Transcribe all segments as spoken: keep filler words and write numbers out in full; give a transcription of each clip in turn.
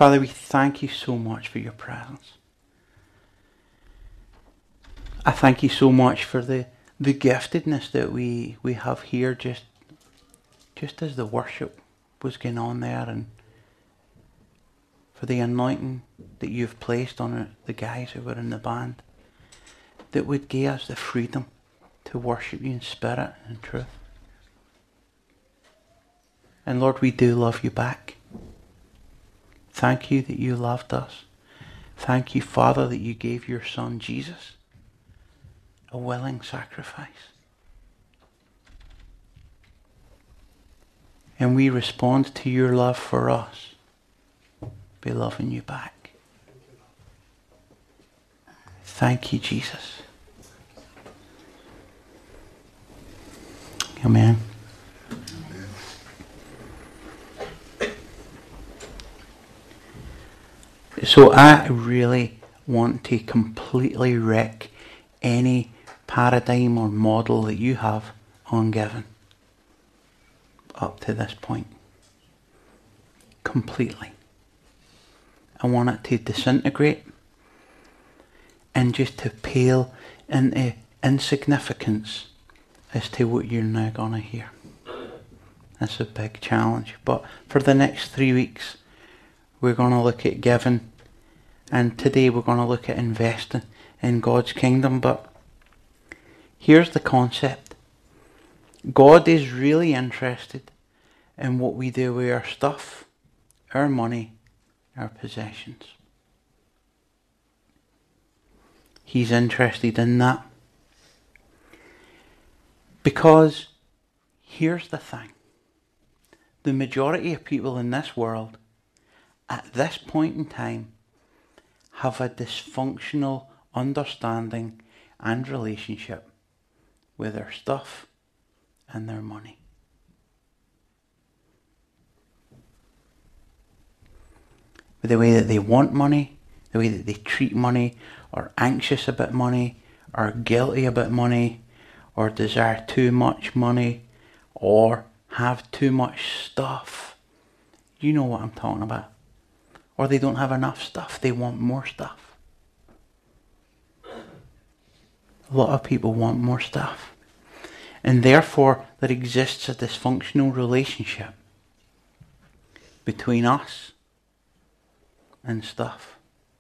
Father, we thank you so much for your presence. I thank you so much for the, the giftedness that we, we have here just, just as the worship was going on there, and for the anointing that you've placed on it, the guys who were in the band, that would give us the freedom to worship you in spirit and truth. And Lord, we do love you back. Thank you that you loved us. Thank you, Father, that you gave your Son, Jesus, a willing sacrifice. And we respond to your love for us by loving you back. Thank you, Jesus. Amen. So I really want to completely wreck any paradigm or model that you have on giving up to this point. Completely. I want it to disintegrate and just to pale into insignificance as to what you're now going to hear. That's a big challenge. But for the next three weeks, we're going to look at giving. And today we're going to look at investing in God's kingdom. But here's the concept. God is really interested in what we do with our stuff, our money, our possessions. He's interested in that. Because here's the thing. The majority of people in this world at this point in time have a dysfunctional understanding and relationship with their stuff and their money. With the way that they want money, the way that they treat money, or anxious about money, or guilty about money, or desire too much money, or have too much stuff. You know what I'm talking about. Or they don't have enough stuff, they want more stuff. A lot of people want more stuff. And therefore there exists a dysfunctional relationship between us and stuff.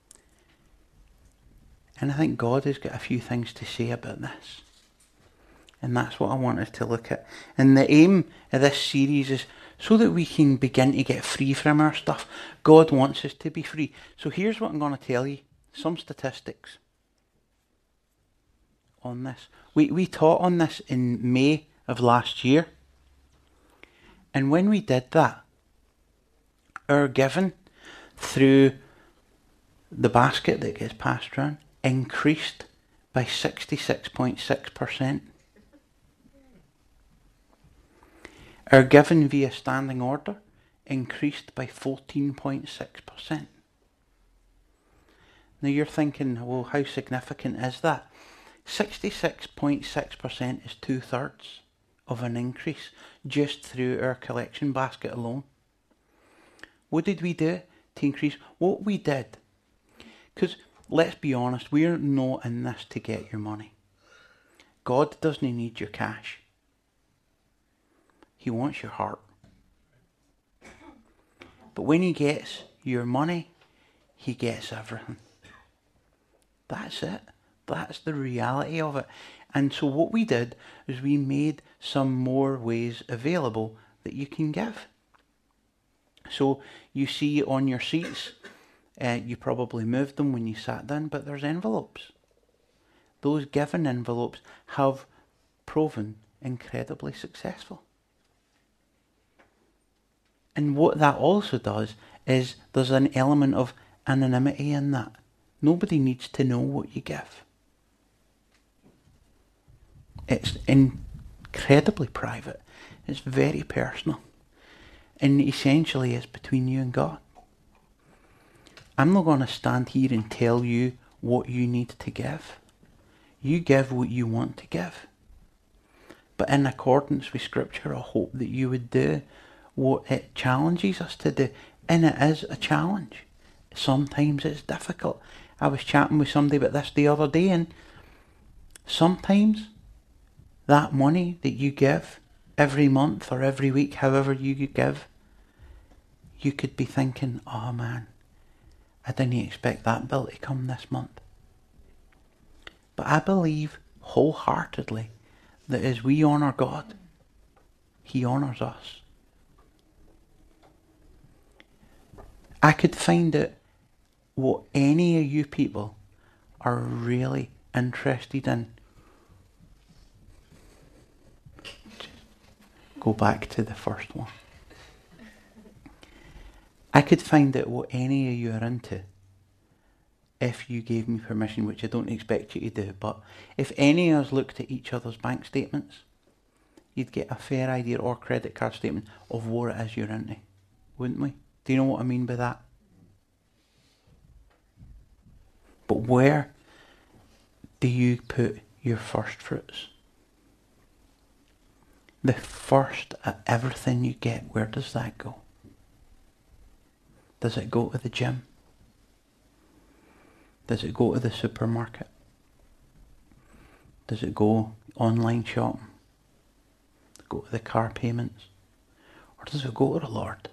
And I think God has got a few things to say about this. And that's what I wanted to look at. And the aim of this series is so that we can begin to get free from our stuff. God wants us to be free. So here's what I'm going to tell you. Some statistics on this. We, we taught on this in May of last year. And when we did that, our giving through the basket that gets passed around increased by sixty-six point six percent. Our giving via standing order increased by fourteen point six percent. Now you're thinking, well, how significant is that? sixty-six point six percent is two-thirds of an increase just through our collection basket alone. What did we do to increase? What we did, because let's be honest, we're not in this to get your money. God doesn't need your cash. He wants your heart. But when he gets your money, he gets everything. That's it. That's the reality of it. And so what we did is we made some more ways available that you can give. So you see on your seats, uh, you probably moved them when you sat down, but there's envelopes. Those given envelopes have proven incredibly successful. And what that also does is there's an element of anonymity in that. Nobody needs to know what you give. It's incredibly private. It's very personal. And essentially it's between you and God. I'm not going to stand here and tell you what you need to give. You give what you want to give. But in accordance with Scripture, I hope that you would do what it challenges us to do. And it is a challenge. sometimes it's difficult. I was chatting with somebody about this the other day, and sometimes that money that you give every month or every week, however you give, you could be thinking, oh man, I didn't expect that bill to come this month. But I believe wholeheartedly that as we honour God, He honours us. I could find out what any of you people are really interested in. Go back to the first one. I could find out what any of you are into if you gave me permission, which I don't expect you to do. But if any of us looked at each other's bank statements, you'd get a fair idea, or credit card statement, of what it is you're into. Wouldn't we? Do you know what I mean by that? But where do you put your first fruits? The first of everything you get, where does that go? Does it go to the gym? Does it go to the supermarket? Does it go online shopping? Go to the car payments? Or does it go to the Lord?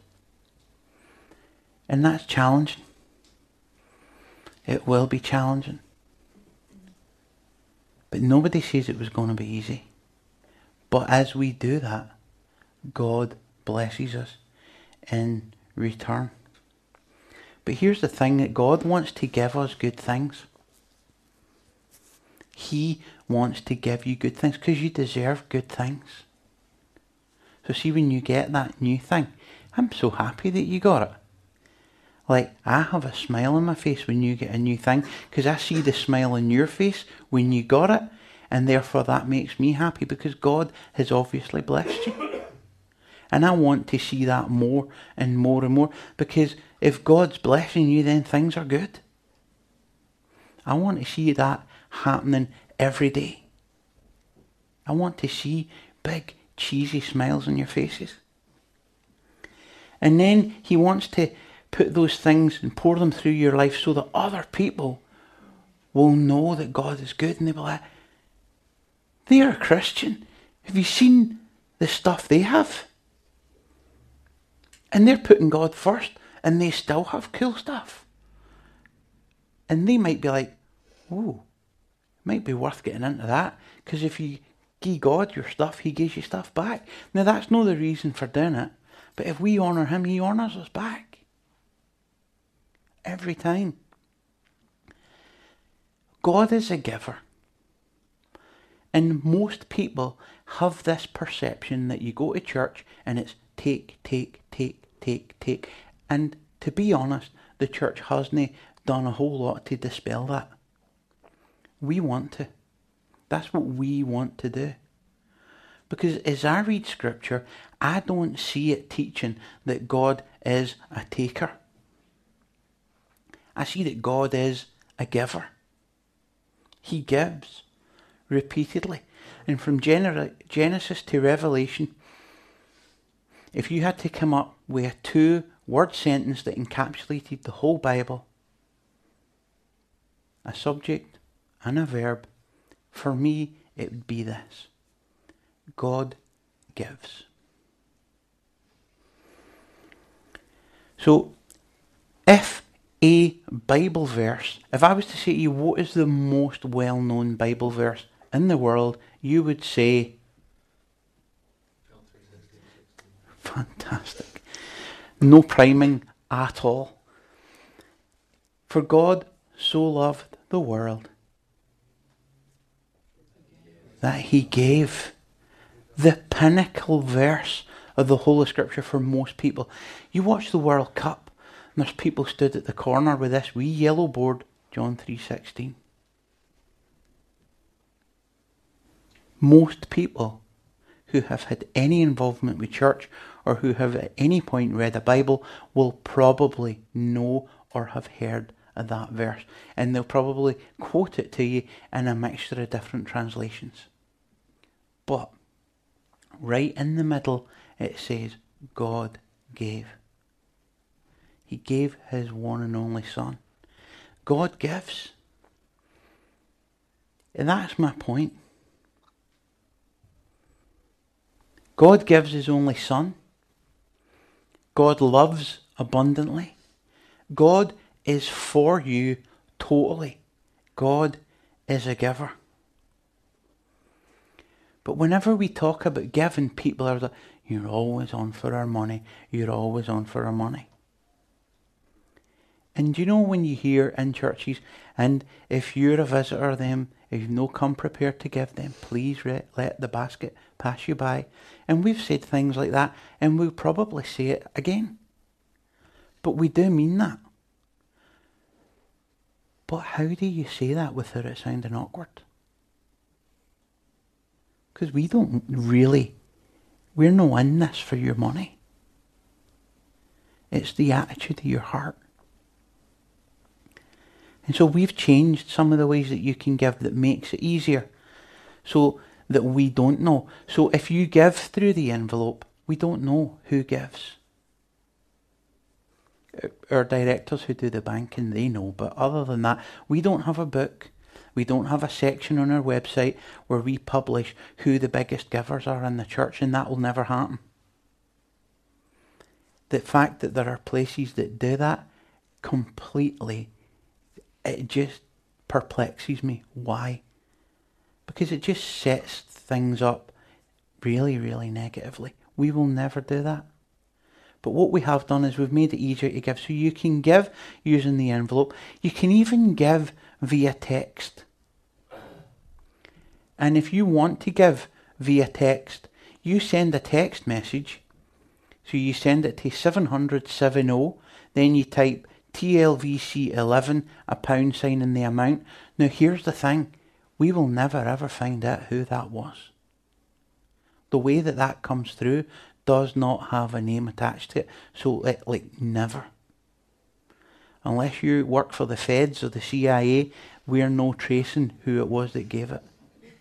And that's challenging. It will be challenging. But nobody says it was going to be easy. But as we do that, God blesses us in return. But here's the thing, that God wants to give us good things. He wants to give you good things because you deserve good things. So see, when you get that new thing, I'm so happy that you got it. Like, I have a smile on my face when you get a new thing because I see the smile on your face when you got it, and therefore that makes me happy because God has obviously blessed you. And I want to see that more and more and more, because if God's blessing you, then things are good. I want to see that happening every day. I want to see big, cheesy smiles on your faces. And then He wants to put those things and pour them through your life so that other people will know that God is good, and they'll be like, they're a Christian. Have you seen the stuff they have? And they're putting God first, and they still have cool stuff. And they might be like, ooh, might be worth getting into that, because if you give God your stuff, He gives you stuff back. Now that's not the reason for doing it, but if we honour Him, He honours us back. Every time. God is a giver. And most people have this perception that you go to church and it's take, take, take, take, take. And to be honest, the church hasn't done a whole lot to dispel that. We want to. That's what we want to do. Because as I read scripture, I don't see it teaching that God is a taker. I see that God is a giver. He gives repeatedly. And from Genesis to Revelation, if you had to come up with a two-word sentence that encapsulated the whole Bible, a subject and a verb, for me it would be this: God gives. So, if a Bible verse, if I was to say to you, what is the most well-known Bible verse in the world, you would say, fantastic. No priming at all. For God so loved the world that He gave. The pinnacle verse of the whole of Scripture for most people. You watch the World Cup, and there's people stood at the corner with this wee yellow board, John three sixteen. Most people who have had any involvement with church or who have at any point read a Bible will probably know or have heard of that verse. And they'll probably quote it to you in a mixture of different translations. But right in the middle it says, God gave. He gave his one and only Son. God gives. And that's my point. God gives his only Son. God loves abundantly. God is for you totally. God is a giver. But whenever we talk about giving, people are like, you're always on for our money. You're always on for our money. And you know when you hear in churches, and if you're a visitor them, if you've no come prepared to give them, please re- let the basket pass you by. And we've said things like that, and we'll probably say it again. But we do mean that. But how do you say that without it sounding awkward? Because we don't really, we're no in this for your money. It's the attitude of your heart. And so we've changed some of the ways that you can give that makes it easier so that we don't know. So if you give through the envelope, we don't know who gives. Our directors who do the banking, they know. But other than that, we don't have a book. We don't have a section on our website where we publish who the biggest givers are in the church, and that will never happen. The fact that there are places that do that completely, it just perplexes me. Why? Because it just sets things up really, really negatively. We will never do that. But what we have done is we've made it easier to give. So you can give using the envelope. You can even give via text. And if you want to give via text, you send a text message. So you send it to seven hundred seventy, then you type T L V C eleven, a pound sign in the amount. Now here's the thing. We will never ever find out who that was. The way that that comes through does not have a name attached to it. So it, like never. Unless you work for the feds or the C I A, we're no tracing who it was that gave it.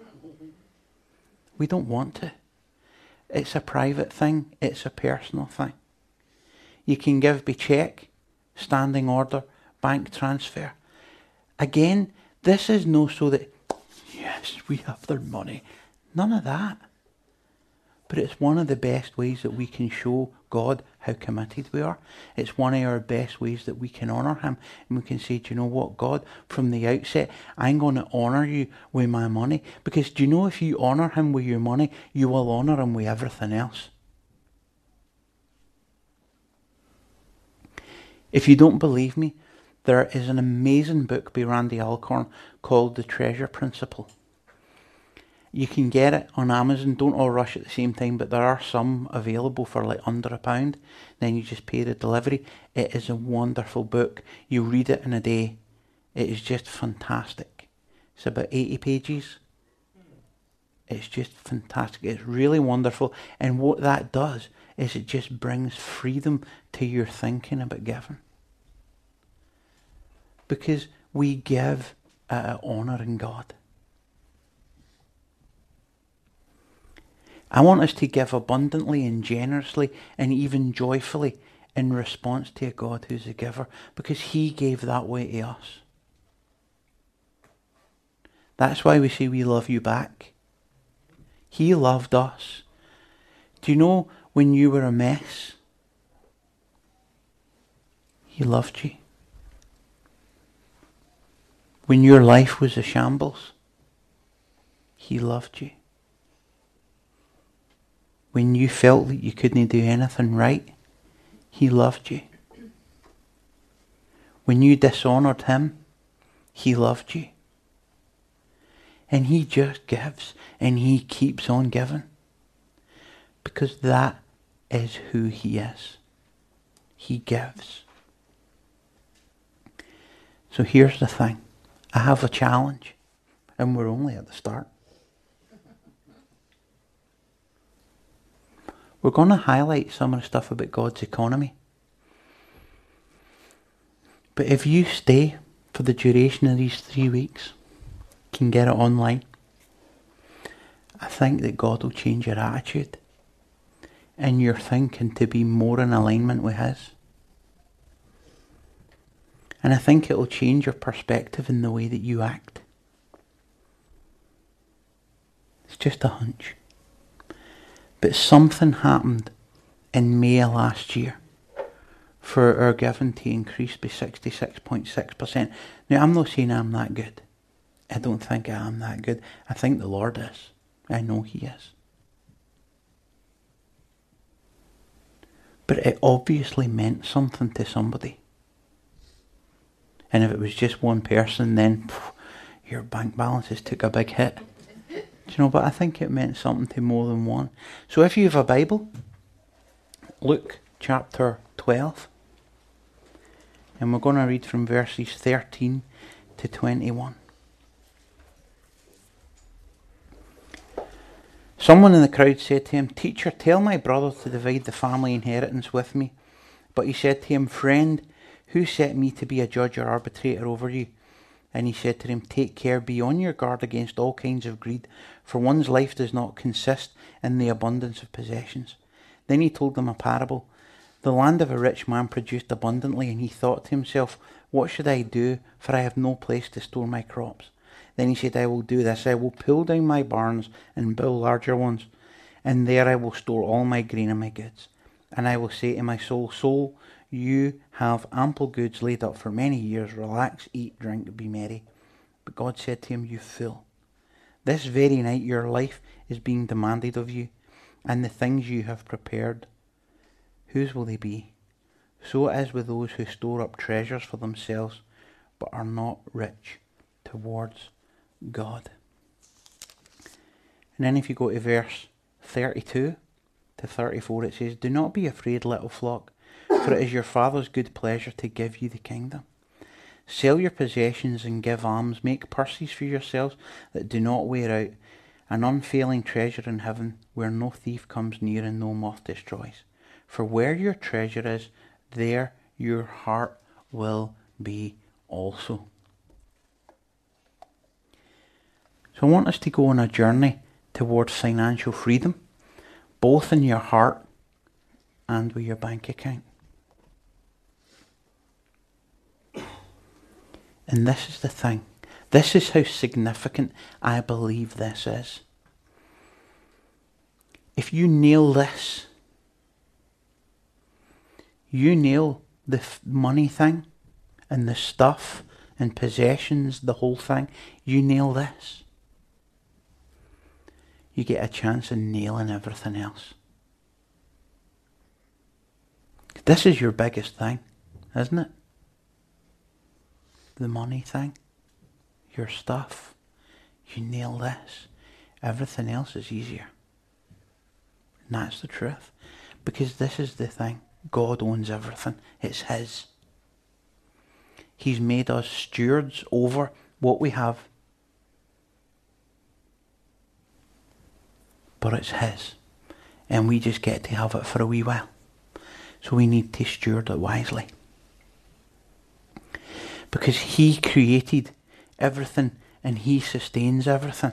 We don't want to. It's a private thing. It's a personal thing. You can give by cheque, standing order, bank transfer. Again, this is no so that, yes, we have their money. None of that. But it's one of the best ways that we can show God how committed we are. It's one of our best ways that we can honour him. And we can say, do you know what, God, from the outset, I'm going to honour you with my money. Because do you know if you honour him with your money, you will honour him with everything else. If you don't believe me, there is an amazing book by Randy Alcorn called The Treasure Principle. You can get it on Amazon. Don't all rush at the same time, but there are some available for like under a pound. Then you just pay the delivery. It is a wonderful book. You read it in a day. It is just fantastic. It's about eighty pages. It's just fantastic. It's really wonderful. And what that does is it just brings freedom to your thinking about giving. Because we give out of honouring God. I want us to give abundantly and generously and even joyfully in response to a God who's a giver, because he gave that way to us. That's why we say we love you back. He loved us. Do you know when you were a mess, he loved you? When your life was a shambles, he loved you. When you felt that you couldn't do anything right, he loved you. When you dishonoured him, he loved you. And he just gives, and he keeps on giving. Because that is who he is. He gives. So here's the thing. I have a challenge, and we're only at the start. We're going to highlight some of the stuff about God's economy. But if you stay for the duration of these three weeks, you can get it online, I think that God will change your attitude and your thinking to be more in alignment with his. And I think it'll change your perspective in the way that you act. It's just a hunch. But something happened in May of last year for our giving to increase by sixty-six point six percent. Now, I'm not saying I'm that good. I don't think I am that good. I think the Lord is. I know He is. But it obviously meant something to somebody. And if it was just one person, then pff, your bank balances took a big hit. Do you know, but I think it meant something to more than one. So if you have a Bible, Luke chapter twelve. And we're going to read from verses thirteen to twenty-one. Someone in the crowd said to him, "Teacher, tell my brother to divide the family inheritance with me." But he said to him, "Friend, who set me to be a judge or arbitrator over you?" And he said to him, "Take care, be on your guard against all kinds of greed, for one's life does not consist in the abundance of possessions." Then he told them a parable. The land of a rich man produced abundantly, and he thought to himself, "What should I do, for I have no place to store my crops?" Then he said, "I will do this. I will pull down my barns and build larger ones, and there I will store all my grain and my goods. And I will say to my soul, Soul, you have ample goods laid up for many years. Relax, eat, drink, be merry." But God said to him, "You fool, this very night your life is being demanded of you, and the things you have prepared, whose will they be? So it is with those who store up treasures for themselves, but are not rich towards God." And then if you go to verse thirty-two to thirty-four, it says, "Do not be afraid, little flock, for it is your Father's good pleasure to give you the kingdom. Sell your possessions and give alms. Make purses for yourselves that do not wear out, an unfailing treasure in heaven where no thief comes near and no moth destroys. For where your treasure is, there your heart will be also." So I want us to go on a journey towards financial freedom, both in your heart and with your bank account. And this is the thing. This is how significant I believe this is. If you nail this, you nail the f- money thing and the stuff and possessions, the whole thing, you nail this, you get a chance of nailing everything else. This is your biggest thing, isn't it? The money thing, your stuff. You nail this, everything else is easier. And that's the truth. Because this is the thing. God owns everything. It's His. He's made us stewards over what we have. But it's His. And we just get to have it for a wee while. So we need to steward it wisely. Because He created everything and He sustains everything.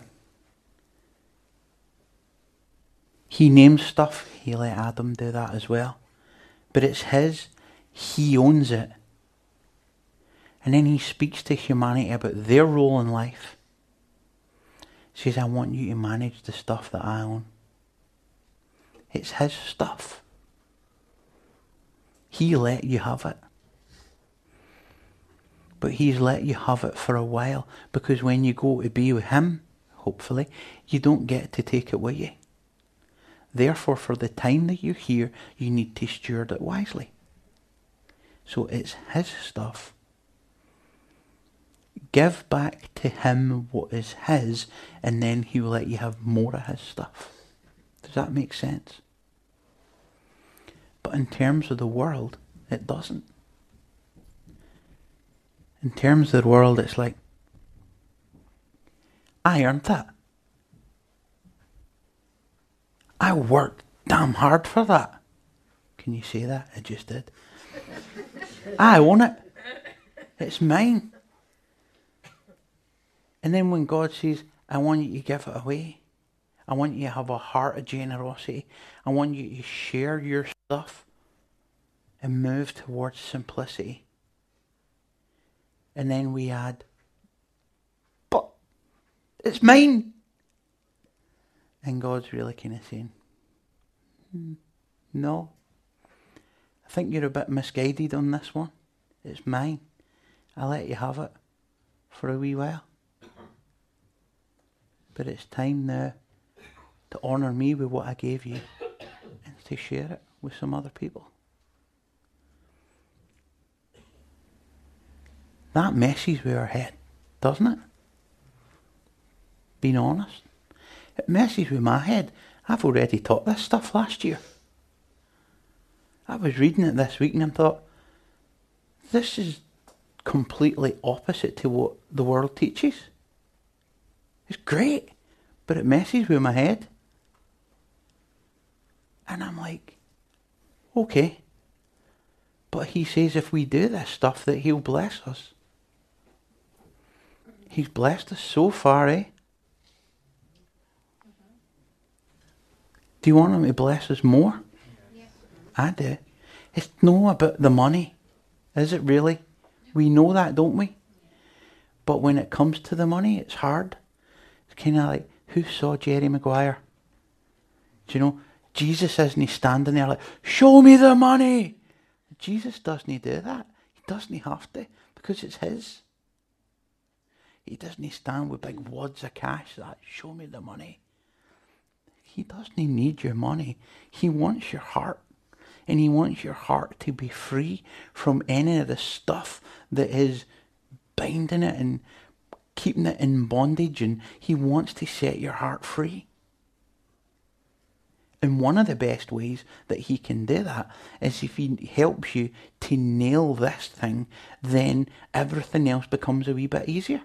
He named stuff. He let Adam do that as well. But it's His. He owns it. And then He speaks to humanity about their role in life. He says, "I want you to manage the stuff that I own." It's His stuff. He let you have it. But He's let you have it for a while, because when you go to be with Him, hopefully, you don't get to take it with you. Therefore, for the time that you're here, you need to steward it wisely. So it's His stuff. Give back to Him what is His, and then He will let you have more of His stuff. Does that make sense? But in terms of the world, it doesn't. In terms of the world, it's like, I earned that. I worked damn hard for that. Can you say that? I just did. I own it. It's mine. And then when God says, I want you to give it away. I want you to have a heart of generosity. I want you to share your stuff and move towards simplicity. And then we add, but it's mine. And God's really kind of saying, hmm, no. I think you're a bit misguided on this one. It's mine. I'll let you have it for a wee while. But it's time now to honour me with what I gave you and to share it with some other people. That messes with our head, doesn't it? Being honest. It messes with my head. I've already taught this stuff last year. I was reading it this week and I thought, this is completely opposite to what the world teaches. It's great, but it messes with my head. And I'm like, okay. But he says if we do this stuff that he'll bless us. He's blessed us so far, eh? Do you want him to bless us more? Yes. I do. It's not about the money, is it really? We know that, don't we? But when it comes to the money, it's hard. It's kind of like, who saw Jerry Maguire? Do you know, Jesus isn't standing there like, show me the money. Jesus doesn't do that. He doesn't have to, because it's his. He doesn't stand with big wads of cash that, show me the money. He doesn't need your money. He wants your heart. And he wants your heart to be free from any of the stuff that is binding it and keeping it in bondage. And he wants to set your heart free. And one of the best ways that he can do that is if he helps you to nail this thing, then everything else becomes a wee bit easier.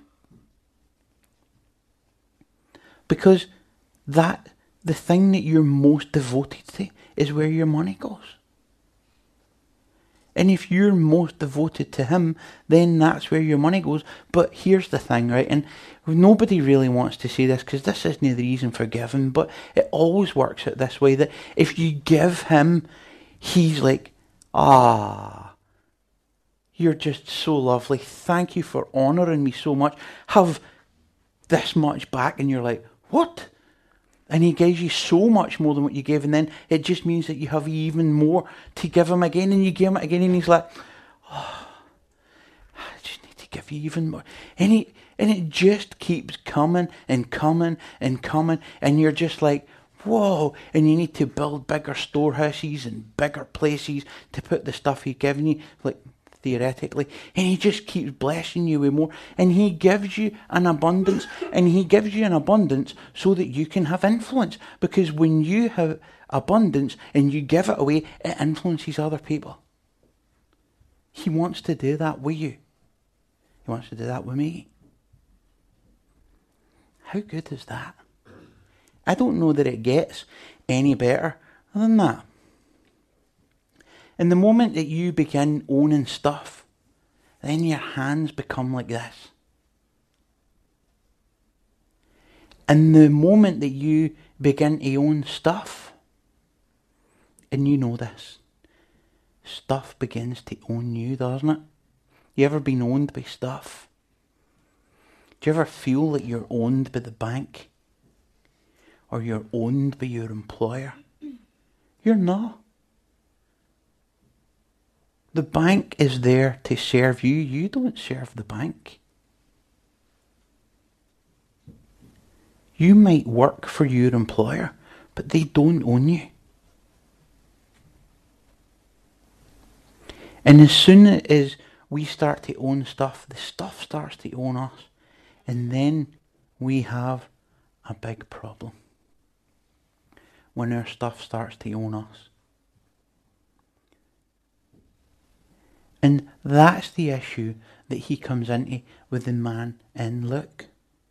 Because that, the thing that you're most devoted to is where your money goes. And if you're most devoted to him, then that's where your money goes. But here's the thing, right? And nobody really wants to say this because this isn't the reason for giving, but it always works out this way, that if you give him, he's like, ah, you're just so lovely. Thank you for honouring me so much. Have this much back. And you're like, what? And he gives you so much more than what you gave, and then it just means that you have even more to give him again, and you give him it again, and he's like, oh, I just need to give you even more. And, he, and it just keeps coming and coming and coming, and you're just like, whoa, and you need to build bigger storehouses and bigger places to put the stuff he's given you, like, theoretically, and he just keeps blessing you with more, and he gives you an abundance, and he gives you an abundance so that you can have influence, because when you have abundance and you give it away, it influences other people. He wants to do that with you. He wants to do that with me. How good is that? I don't know that it gets any better than that. And the moment that you begin owning stuff, then your hands become like this. And the moment that you begin to own stuff, and you know this, stuff begins to own you, doesn't it? You ever been owned by stuff? Do you ever feel that you're owned by the bank? Or you're owned by your employer? You're not. The bank is there to serve you. You don't serve the bank. You might work for your employer, but they don't own you. And as soon as we start to own stuff, the stuff starts to own us. And then we have a big problem. When our stuff starts to own us. And that's the issue that he comes into with the man in Luke.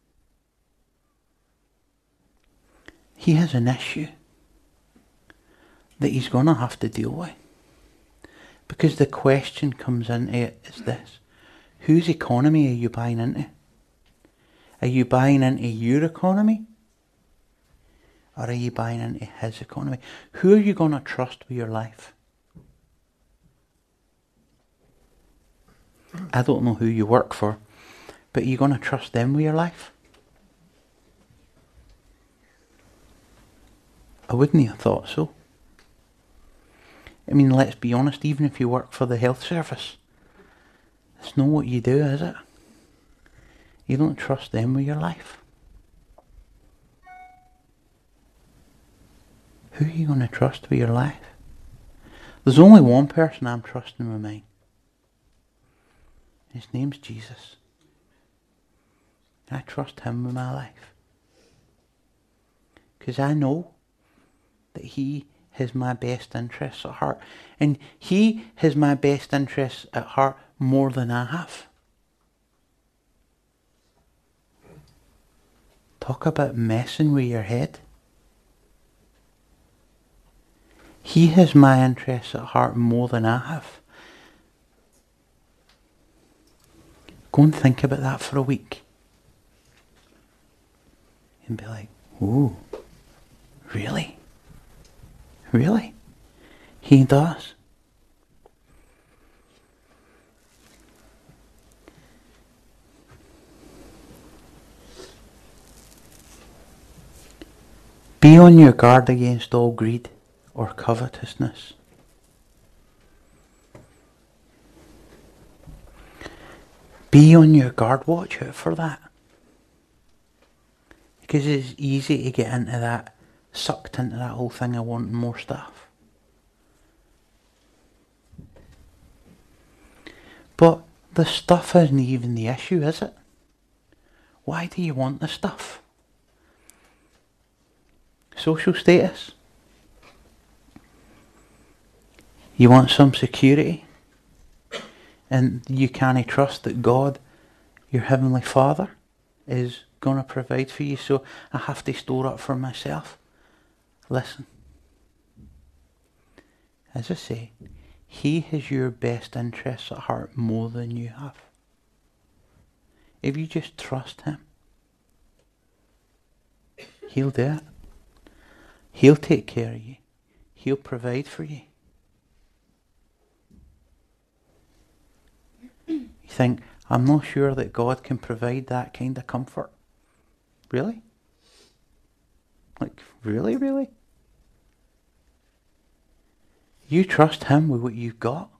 He has an issue that he's going to have to deal with. Because the question comes into it is this: whose economy are you buying into? Are you buying into your economy? Or are you buying into his economy? Who are you going to trust with your life? I don't know who you work for, but are you going to trust them with your life? I wouldn't have thought so. I mean, let's be honest, even if you work for the health service, it's not what you do, is it? You don't trust them with your life. Who are you going to trust with your life? There's only one person I'm trusting with mine. His name's Jesus. I trust him with my life. Because I know that he has my best interests at heart. And he has my best interests at heart more than I have. Talk about messing with your head. He has my interests at heart more than I have. Go and think about that for a week. And be like, ooh, really? Really? He does. Be on your guard against all greed or covetousness. Be on your guard. Watch out for that. Because it's easy to get into that, sucked into that whole thing of wanting more stuff. But the stuff isn't even the issue, is it? Why do you want the stuff? Social status? You want some security? And you can't trust that God, your Heavenly Father, is going to provide for you, so I have to store up for myself. Listen. As I say, he has your best interests at heart more than you have. If you just trust him, he'll do it. He'll take care of you. He'll provide for you. You think, I'm not sure that God can provide that kind of comfort. Really? Like, really, really? You trust him with what you've got,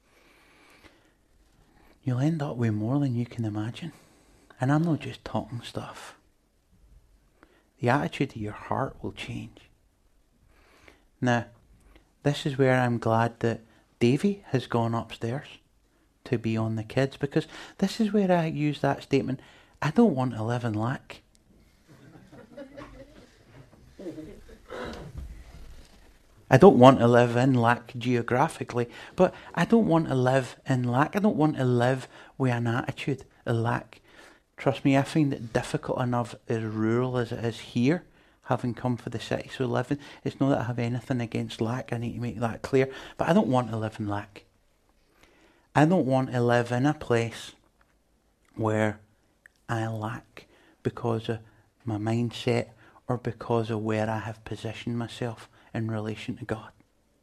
you'll end up with more than you can imagine. And I'm not just talking stuff. The attitude of your heart will change. Now, this is where I'm glad that Davy has gone upstairs to be on the kids, because this is where I use that statement, I don't want to live in lack. I don't want to live in lack geographically, but I don't want to live in lack. I don't want to live with an attitude of lack. Trust me, I find it difficult enough as rural as it is here, having come for the city. So living, it's not that I have anything against lack, I need to make that clear, but I don't want to live in lack. I don't want to live in a place where I lack because of my mindset or because of where I have positioned myself in relation to God.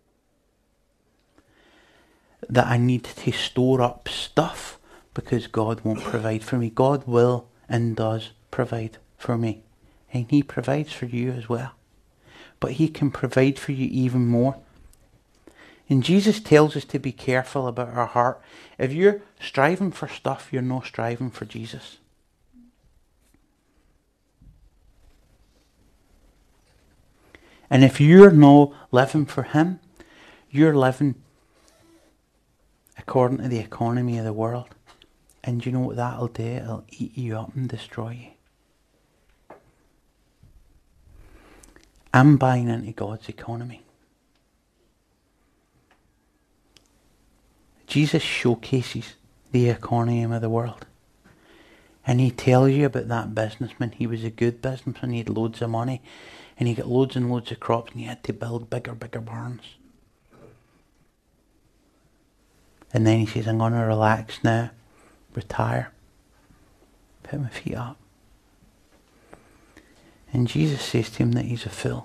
That I need to store up stuff because God won't provide for me. God will and does provide for me. And he provides for you as well. But he can provide for you even more. And Jesus tells us to be careful about our heart. If you're striving for stuff, you're not striving for Jesus. And if you're not living for him, you're living according to the economy of the world. And you know what that'll do? It'll eat you up and destroy you. I'm buying into God's economy. Jesus showcases the economy of the world. And he tells you about that businessman. He was a good businessman. He had loads of money. And he got loads and loads of crops. And he had to build bigger, bigger barns. And then he says, I'm going to relax now. Retire. Put my feet up. And Jesus says to him that he's a fool.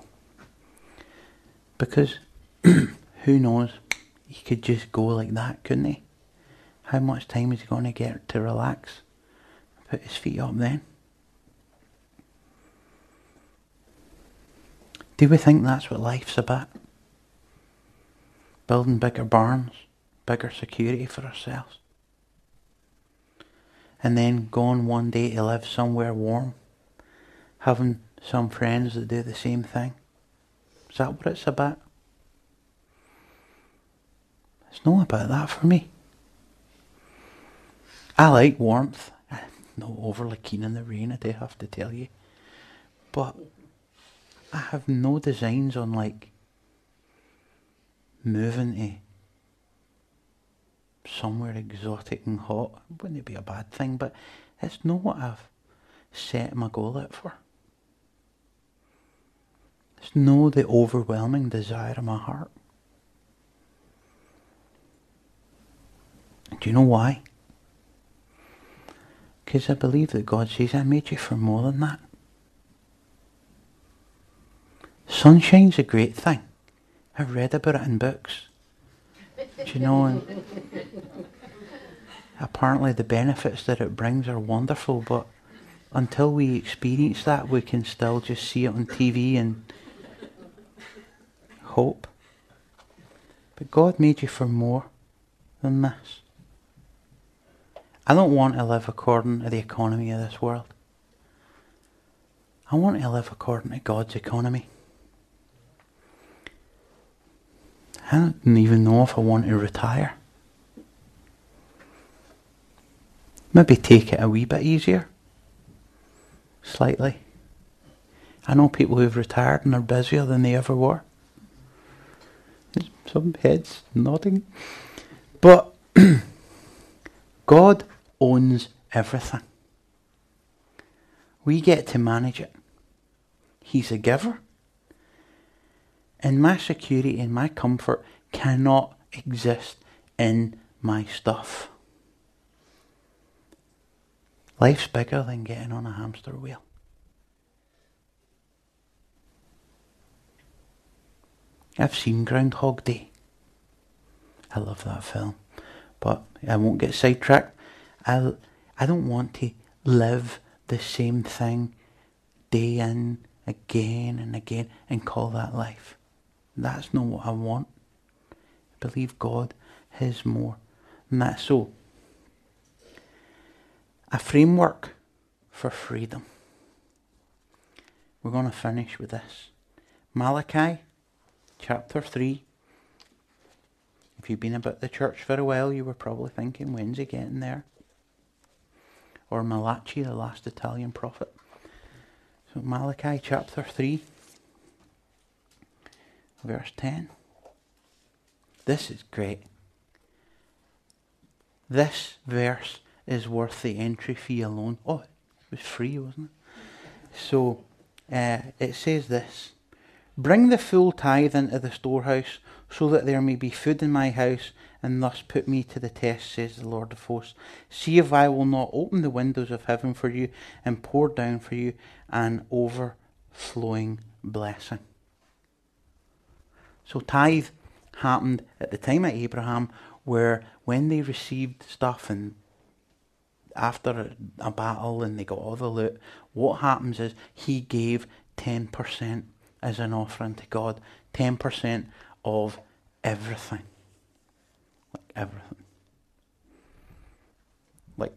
Because who knows? He could just go like that, couldn't he? how much time is he going to get to relax? Put his feet up then? Do we think that's what life's about? Building bigger barns, bigger security for ourselves. And then going one day to live somewhere warm, having some friends that do the same thing. Is that what it's about? It's not about that for me. I like warmth. I'm not overly keen on the rain, I do have to tell you. But I have no designs on like moving to somewhere exotic and hot. Wouldn't it be a bad thing? But it's not what I've set my goal out for. It's not the overwhelming desire of my heart. Do you know why? Because I believe that God says, I made you for more than that. Sunshine's a great thing. I've read about it in books. Do you know, and apparently the benefits that it brings are wonderful, but until we experience that, we can still just see it on T V and hope. But God made you for more than this. I don't want to live according to the economy of this world. I want to live according to God's economy. I don't even know if I want to retire. Maybe take it a wee bit easier. Slightly. I know people who've retired and are busier than they ever were. There's some heads nodding. But God owns everything. We get to manage it. He's a giver. And my security and my comfort cannot exist in my stuff. Life's bigger than getting on a hamster wheel. I've seen Groundhog Day. I love that film. But I won't get sidetracked. I I don't want to live the same thing day in, again and again and call that life. That's not what I want. I believe God has more than that. So, a framework for freedom. We're going to finish with this. Malachi chapter three. If you've been about the church for a while, you were probably thinking, when's he getting there? Or Malachi, the last Italian prophet. So Malachi chapter three, verse ten. This is great. This verse is worth the entry fee alone. Oh, it was free, wasn't it? So uh, it says this. Bring the full tithe into the storehouse, so that there may be food in my house, and thus put me to the test, says the Lord of hosts. See if I will not open the windows of heaven for you, and pour down for you an overflowing blessing. So tithe happened at the time of Abraham, where when they received stuff and after a, a battle and they got all the loot, what happens is he gave ten percent as an offering to God. ten percent of everything. Like everything. Like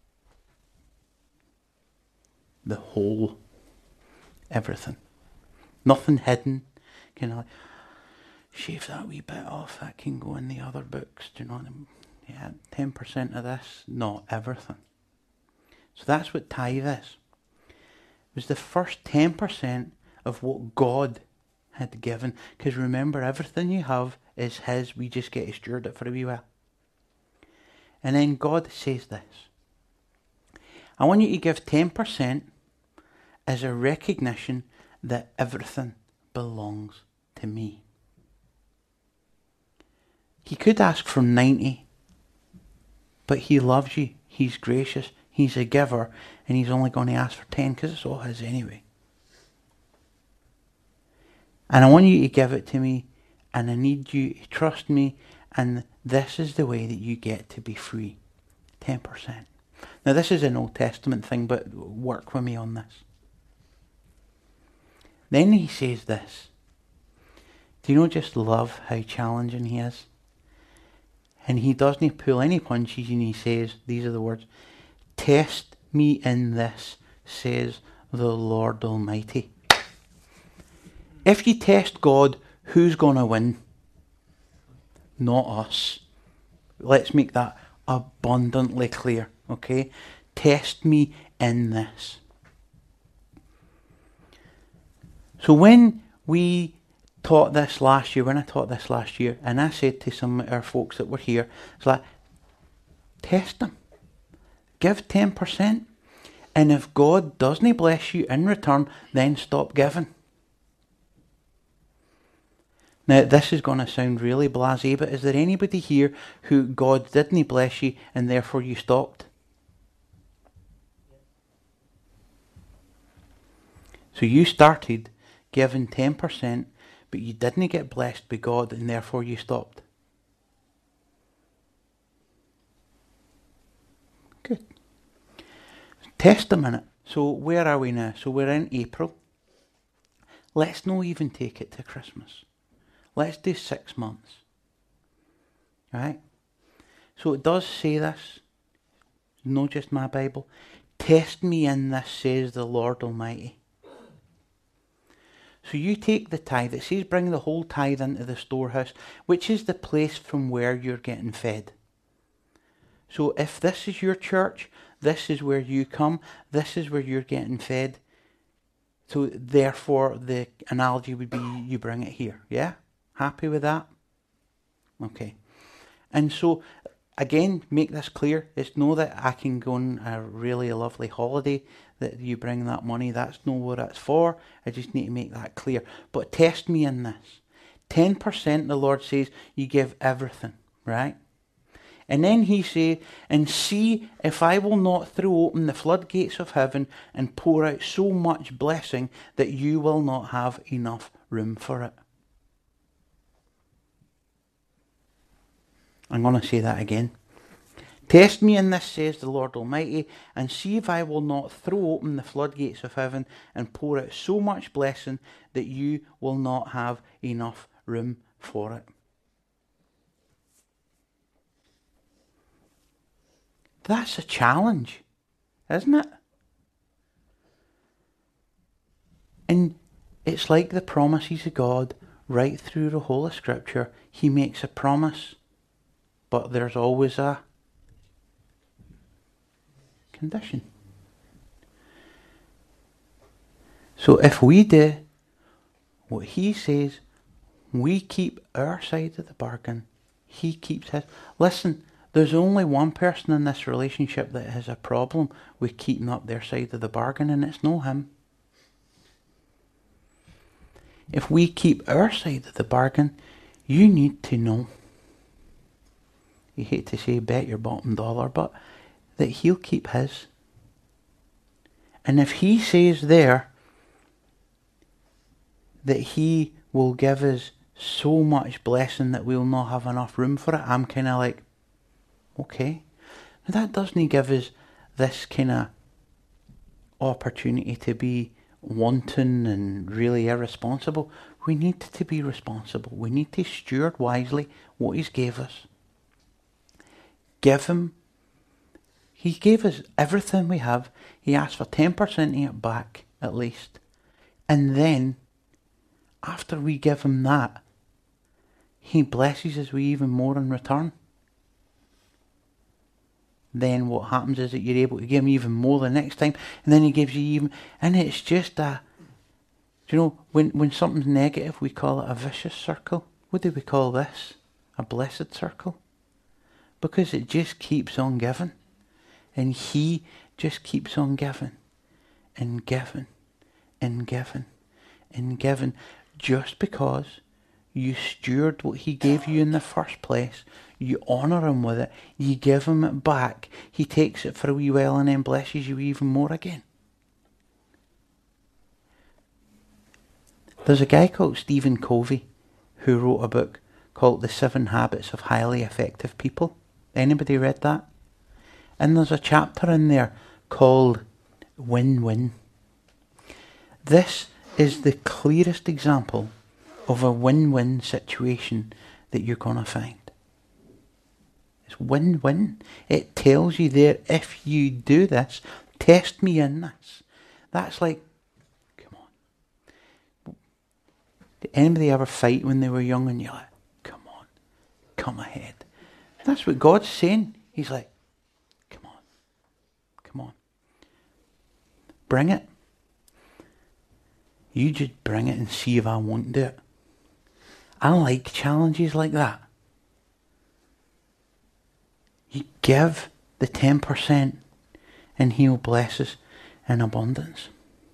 the whole everything. Nothing hidden. Kind of like, shave that wee bit off, that can go in the other books. Do you know what I mean? Yeah, ten percent of this, not everything. So that's what tithe is. It was the first ten percent of what God had given. Because remember, everything you have is His. We just get to steward it for a wee while. And then God says this. I want you to give ten percent as a recognition that everything belongs to me. He could ask for ninety, but He loves you. He's gracious. He's a giver, and He's only going to ask for ten because it's all His anyway. And I want you to give it to me, and I need you to trust me, and this is the way that you get to be free. ten percent. Now this is an Old Testament thing, but work with me on this. Then he says this. Do you know just love how challenging he is? And he doesn't pull any punches and he says, these are the words, test me in this, says the Lord Almighty. If you test God, who's going to win? Not us. Let's make that abundantly clear, okay? Test me in this. So when we taught this last year, when I taught this last year, and I said to some of our folks that were here, it's like, test them. Give ten percent. And if God doesn't bless you in return, then stop giving. Now, this is going to sound really blasé, but is there anybody here who God didn't bless you and therefore you stopped? So you started giving ten percent, but you didn't get blessed by God and therefore you stopped. Good. Test a minute. So where are we now? So we're in April. Let's not even take it to Christmas. Let's do six months. Right? So it does say this. Not just my Bible. Test me in this, says the Lord Almighty. So you take the tithe. It says bring the whole tithe into the storehouse, which is the place from where you're getting fed. So if this is your church, this is where you come, this is where you're getting fed. So therefore the analogy would be you bring it here. Yeah? Happy with that? Okay. And so, again, make this clear. It's not that I can go on a really lovely holiday that you bring that money. That's not what it's for. I just need to make that clear. But test me in this. ten percent, the Lord says, you give everything, right? And then he says, and see if I will not throw open the floodgates of heaven and pour out so much blessing that you will not have enough room for it. I'm going to say that again. Test me in this, says the Lord Almighty, and see if I will not throw open the floodgates of heaven and pour out so much blessing that you will not have enough room for it. That's a challenge, isn't it? And it's like the promises of God right through the whole of Scripture. He makes a promise, but there's always a condition. So if we do what he says, we keep our side of the bargain, he keeps his. Listen, there's only one person in this relationship that has a problem with keeping up their side of the bargain, and it's not him. If we keep our side of the bargain, you need to know, you hate to say bet your bottom dollar, but that he'll keep his. And if he says there that he will give us so much blessing that we'll not have enough room for it, I'm kind of like, okay. Now that doesn't give us this kind of opportunity to be wanton and really irresponsible. We need to be responsible. We need to steward wisely what he's gave us. Give him. He gave us everything we have. He asked for ten percent of it back, at least. And then, after we give him that, he blesses us with even more in return. Then what happens is that you're able to give him even more the next time, and then he gives you even, and it's just a, do you know, when, when something's negative, we call it a vicious circle. What do we call this? A blessed circle. Because it just keeps on giving. And he just keeps on giving, and giving, and giving, and giving, just because you steward what he gave you in the first place. You honour him with it. You give him it back. He takes it for a wee while and then blesses you even more again. There's a guy called Stephen Covey who wrote a book called The Seven Habits of Highly Effective People. Anybody read that? And there's a chapter in there called Win-Win. This is the clearest example of a win-win situation that you're going to find. It's win-win. It tells you there, if you do this, test me in this. That's like, come on. Did anybody ever fight when they were young and you're like, come on, come ahead. That's what God's saying. He's like, come on, come on. Bring it. You just bring it and see if I won't do it. I like challenges like that. You give the ten percent and He'll bless us in abundance.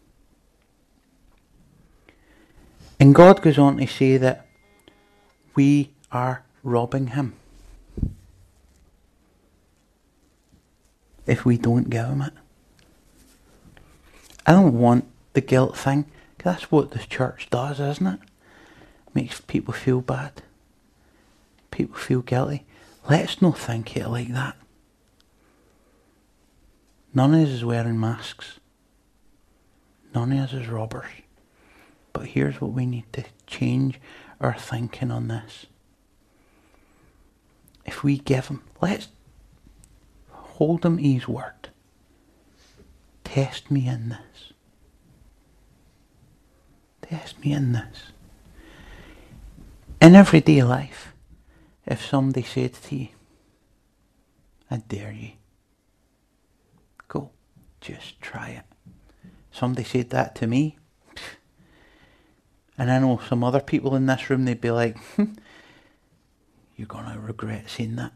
And God goes on to say that we are robbing Him if we don't give Him it. I don't want the guilt thing. That's what the church does, isn't it? Makes people feel bad. People feel guilty. Let's not think it like that. None of us is wearing masks. None of us is robbers. But here's what we need to change our thinking on this. If we give Him, let's hold Him His word. Test me in this. Test me in this. In everyday life, if somebody said to you, I dare you, go, just try it. Somebody said that to me, and I know some other people in this room, they'd be like, hm, you're going to regret saying that.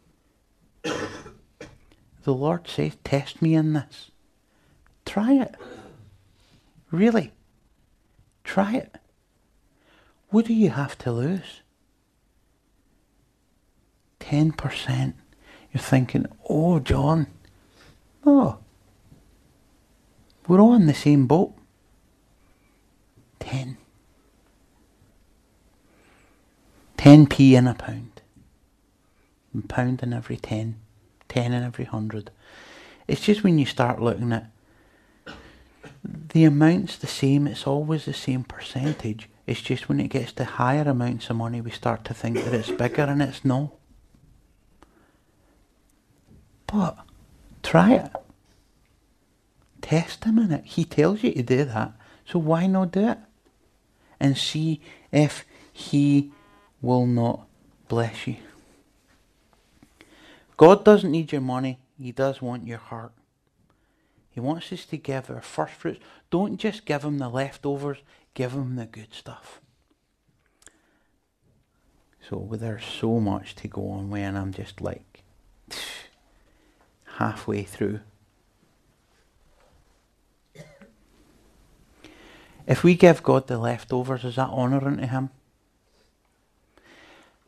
The Lord says, test me in this. Try it. Really. Try it. What do you have to lose? ten percent. You're thinking, oh, John. No. We're all in the same boat. ten. ten p in a pound. A pound in every ten. ten in every hundred. It's just when you start looking at the amount's the same, it's always the same percentage. It's just when it gets to higher amounts of money, we start to think that it's bigger, and it's no. But try it. Test Him in it. He tells you to do that, so why not do it? And see if He will not bless you. God doesn't need your money, He does want your heart. He wants us to give our first fruits. Don't just give Him the leftovers, give Him the good stuff. So there's so much to go on when I'm just like halfway through. If we give God the leftovers, is that honouring to Him?